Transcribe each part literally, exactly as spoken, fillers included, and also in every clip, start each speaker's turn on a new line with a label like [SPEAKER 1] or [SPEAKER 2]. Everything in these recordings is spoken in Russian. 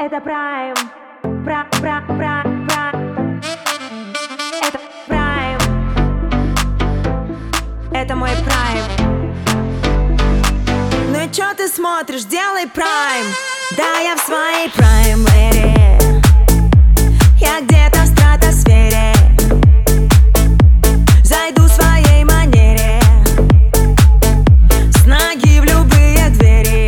[SPEAKER 1] Это прайм, пра, пра, пра, пра. Это прайм. Это мой прайм. Ну и чё ты смотришь, делай прайм. Да, я в своей прайм-эре. Я где-то в стратосфере. Зайду в своей манере. С ноги в любые двери.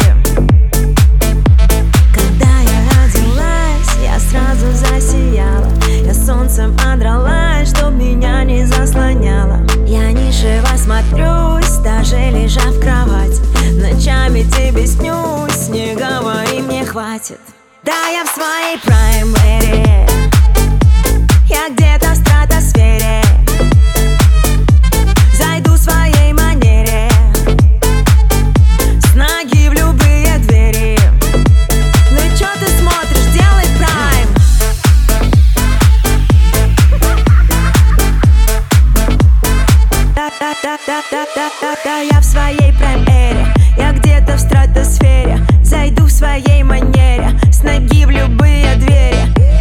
[SPEAKER 1] Когда я родилась, я сразу засияла. Я солнцем отдралась, чтоб меня не заслоняло. Я нишево смотрюсь, даже лежа в кровати. Ночами тебе снюсь, не говори, мне хватит. Да, я в своей прайм-эре. Я где-то в стратосфере. Зайду в своей манере. С ноги в любые двери. Ну и чё ты смотришь, делай прайм. Да-да-да-да-да-да-да. Я в своей прайм-эре. Я где-то в стратосфере. Зайду в своей манере. С ноги в любые двери.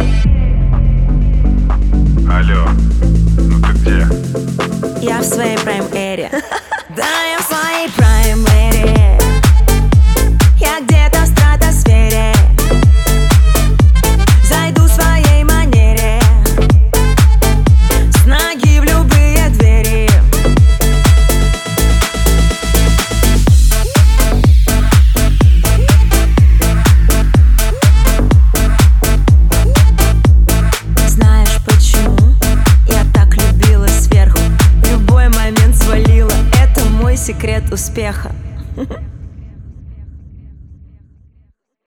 [SPEAKER 2] Алло, ну ты где?
[SPEAKER 1] Я в своей прайм-эре. Да, я в своей прайм-эре. Я где-то в стратосфере. Зайду в своей манере. С ноги в любые двери. Знаешь почему? Я так любила сверху. В любой момент свалила. Это мой секрет успеха.